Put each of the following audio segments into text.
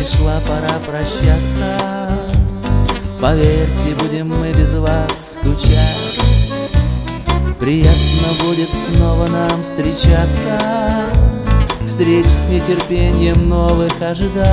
пришла пора прощаться. Поверьте, будем мы без вас скучать. Приятно будет снова нам встречаться, встреч с нетерпением новых ожидать.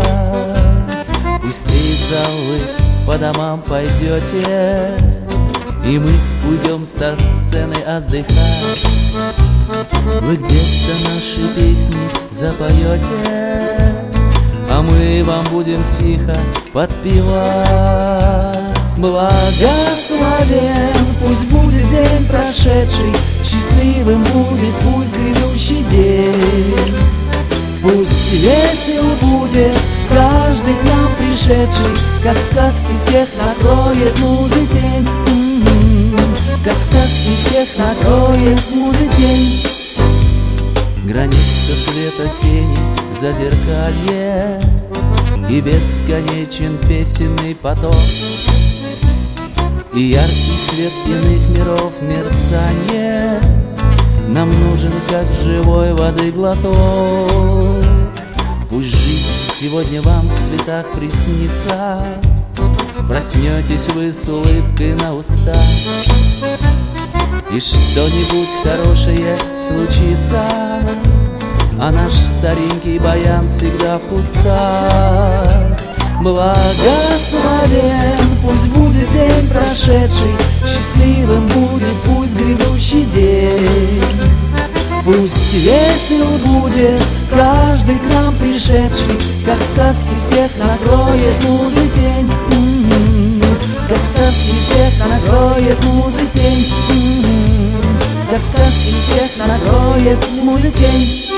Быстрее в зал вы по домам пойдете, и мы уйдем со сцены отдыхать. Вы где-то наши песни запоете, а мы вам будем тихо подпевать. Благословен пусть будет день прошедший, счастливым будет пусть грядущий день. Пусть весел будет каждый к нам пришедший, как в сказке всех накроет музы тень. Как в сказке всех накроет музы тень. Граница света тени, зазеркалье и бесконечен песенный поток, и яркий свет иных миров мерцание нам нужен, как живой воды глоток. Пусть жизнь сегодня вам в цветах приснится, проснетесь вы с улыбкой на устах, и что-нибудь хорошее случится, а наш старенький баян всегда в кустах. Благословен пусть будет день прошедший, счастливым будет пусть грядущий день. Пусть весел будет каждый к нам пришедший, как в сказке всех накроет музы тень. Как в сказке всех накроет музы тень. Как в сказке всех накроет музы тень.